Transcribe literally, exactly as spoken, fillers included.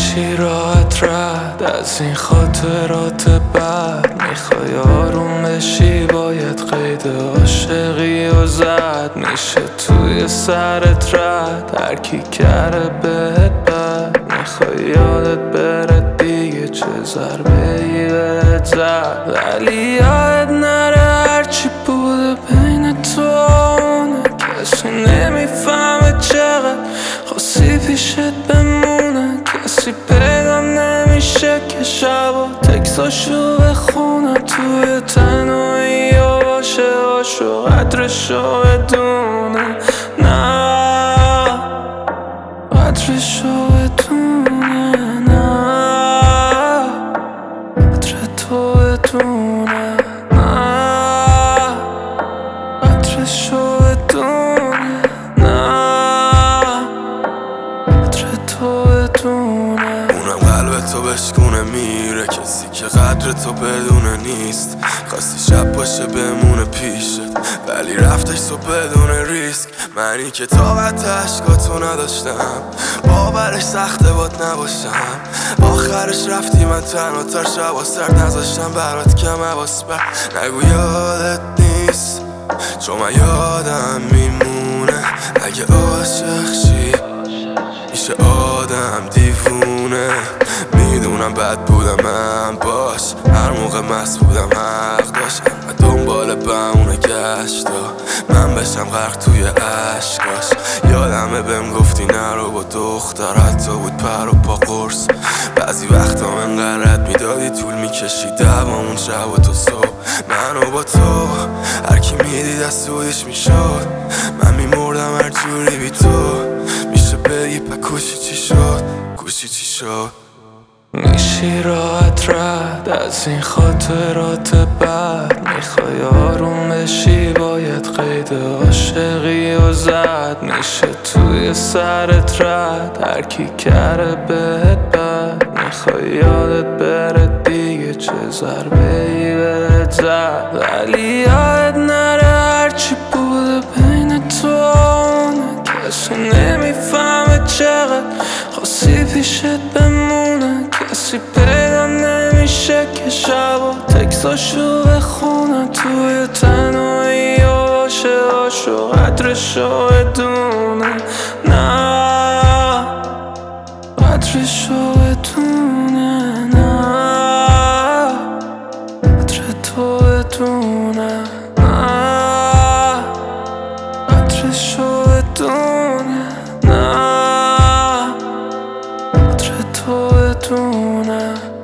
میشی راحت رد از این خاطرات بد. میخوای آروم بشی باید قید عاشقی و زد. میشه توی سرت رد هرکی کرده بهت بد. میخوای یادت بره دیگه چه ضربه ای بهت زد. ولی یاد نره هرچی بوده بین تو اونه. کسی نمیفهمه چقدر خواستی پیشت بمونه. کسی پیدا نمیشه که شبا تکساشو بخونه. توی تنهایی و باشه باشو قدرشو بدونه. نه قدرشو بدونه. نه قدر تو بدونه. نه قدرشو بدونه. نه قدر تو بدونه. اونم قلب تو بشکونه میره کسی که قدر تو بدونه نیست. خواستی شب باشه بمونه پیشت ولی رفتش تو بدون ریسک. منی که طاقت عشقاتو نداشتم باورش سخته باد نباشم. آخرش رفتی من تنها تر شبا سرد نذاشتم برات کم حواس بر. نگو یادت نیست چون من یادم میمونه. اگه عاشق شی میشه آدم دیوونه. میدونم بد بودم من باش هر موقع مست بودم حق داشتم. دنبال بهونه گشتا من بشم غرق توی عشقاش. یادمه بهم گفتی نرو با دختر حتی بود پر و پا قرص. بعضی وقتا من قرد میدادی طول میکشی دوامون شب و تو صبح. منو با تو هرکی میدید از سودش میشد. من میمردم هر جوری بی تو. میشه بگی پکوشی چی شد گوشی چی شد. میشی راحت رد از این خاطرات بد. میخوای آروم بشی باید قید عاشقی و زد. میشه توی سرت رد هرکی کرده بهت بد. میخوای یادت بره دیگه چه ضربه ای بهت زد. ولی یاد نره هرچی بوده بین تو اونه. کسی نمیفهمه چقدر خواستی پیشت بمونه. کسی پیدا نمیشه که شبا تکساشو بخونه. توی تنهایی و باشه باشو قدرشو بدونه. نه قدرشو بدونه. نه قدر تو بدونه. نه قدرشو بدونه. نه قدر تو بدونه.